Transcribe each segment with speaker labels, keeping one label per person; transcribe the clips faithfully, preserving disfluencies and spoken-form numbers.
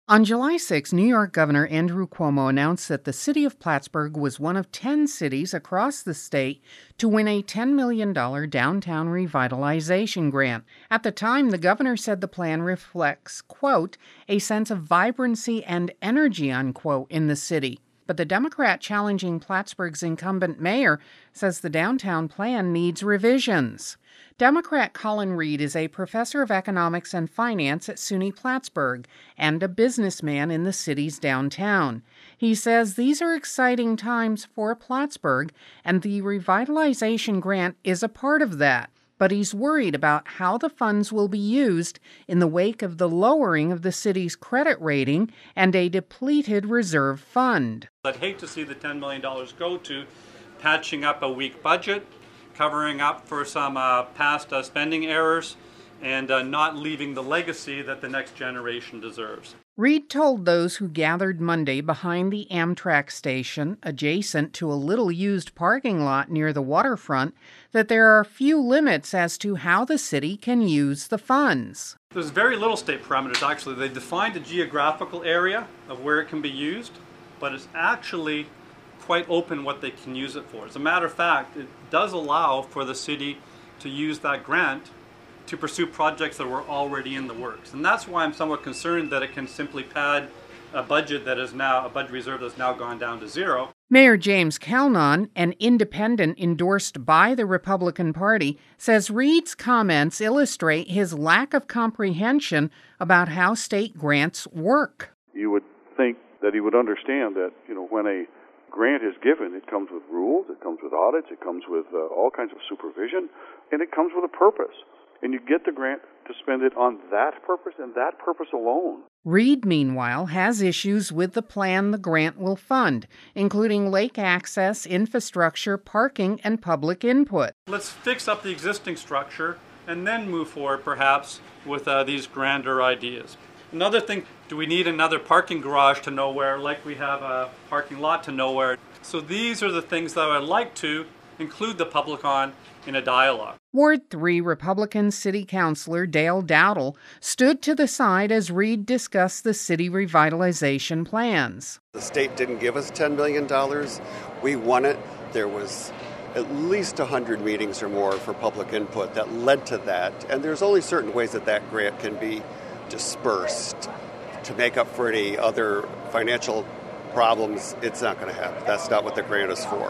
Speaker 1: On July sixth, New York Governor Andrew Cuomo announced that the city of Plattsburgh was one of ten cities across the state to win a ten million dollars downtown revitalization grant. At the time, the governor said the plan reflects, quote, a sense of vibrancy and energy, unquote, in the city. But the Democrat challenging Plattsburgh's incumbent mayor says the downtown plan needs revisions. Democrat Colin Reed is a professor of economics and finance at SUNY Plattsburgh and a businessman in the city's downtown. He says these are exciting times for Plattsburgh, and the revitalization grant is a part of that. But he's worried about how the funds will be used in the wake of the lowering of the city's credit rating and a depleted reserve fund.
Speaker 2: I'd hate to see the ten million dollars go to patching up a weak budget, covering up for some uh, past uh, spending errors, and uh, not leaving the legacy that the next generation deserves.
Speaker 1: Reed told those who gathered Monday behind the Amtrak station, adjacent to a little-used parking lot near the waterfront, that there are few limits as to how the city can use the funds.
Speaker 2: There's very little state parameters, actually. They defined a geographical area of where it can be used, but it's actually quite open what they can use it for. As a matter of fact, it does allow for the city to use that grant to pursue projects that were already in the works. And that's why I'm somewhat concerned that it can simply pad a budget that is now, a budget reserve that's now gone down to zero.
Speaker 1: Mayor James Calnon, an independent endorsed by the Republican Party, says Reed's comments illustrate his lack of comprehension about how state grants work.
Speaker 3: You would think that he would understand that, you know, when a grant is given, it comes with rules, it comes with audits, it comes with uh, all kinds of supervision, and it comes with a purpose. And you get the grant to spend it on that purpose and that purpose alone.
Speaker 1: Reed, meanwhile, has issues with the plan the grant will fund, including lake access, infrastructure, parking, and public input.
Speaker 2: Let's fix up the existing structure and then move forward, perhaps, with uh, these grander ideas. Another thing, do we need another parking garage to nowhere, like we have a parking lot to nowhere? So these are the things that I'd like to include the public on in a dialogue.
Speaker 1: Ward three Republican City Councilor Dale Dowdle stood to the side as Reed discussed the city revitalization plans.
Speaker 4: The state didn't give us ten million dollars. We won it. There was at least one hundred meetings or more for public input that led to that. And there's only certain ways that that grant can be dispersed to make up for any other financial problems. It's not going to happen. That's not what the grant is for.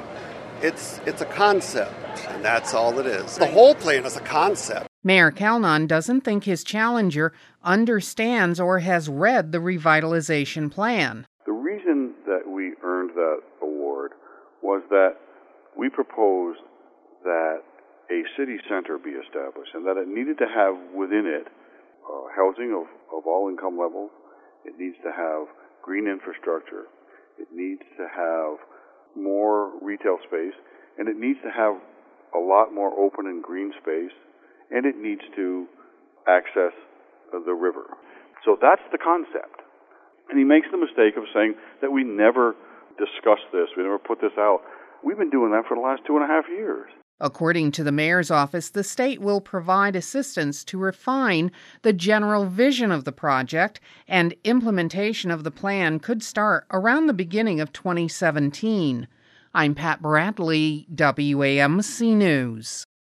Speaker 4: It's it's a concept, and that's all it is. The whole plan is a concept.
Speaker 1: Mayor Calnon doesn't think his challenger understands or has read the revitalization plan.
Speaker 3: The reason that we earned that award was that we proposed that a city center be established and that it needed to have within it uh, housing of, of all income levels. It needs to have green infrastructure. It needs to have more retail space, and it needs to have a lot more open and green space, and it needs to access the river. So that's the concept. And he makes the mistake of saying that we never discussed this, we never put this out. We've been doing that for the last two and a half years.
Speaker 1: According to the mayor's office, the state will provide assistance to refine the general vision of the project, and implementation of the plan could start around the beginning of twenty seventeen. I'm Pat Bradley, W A M C News.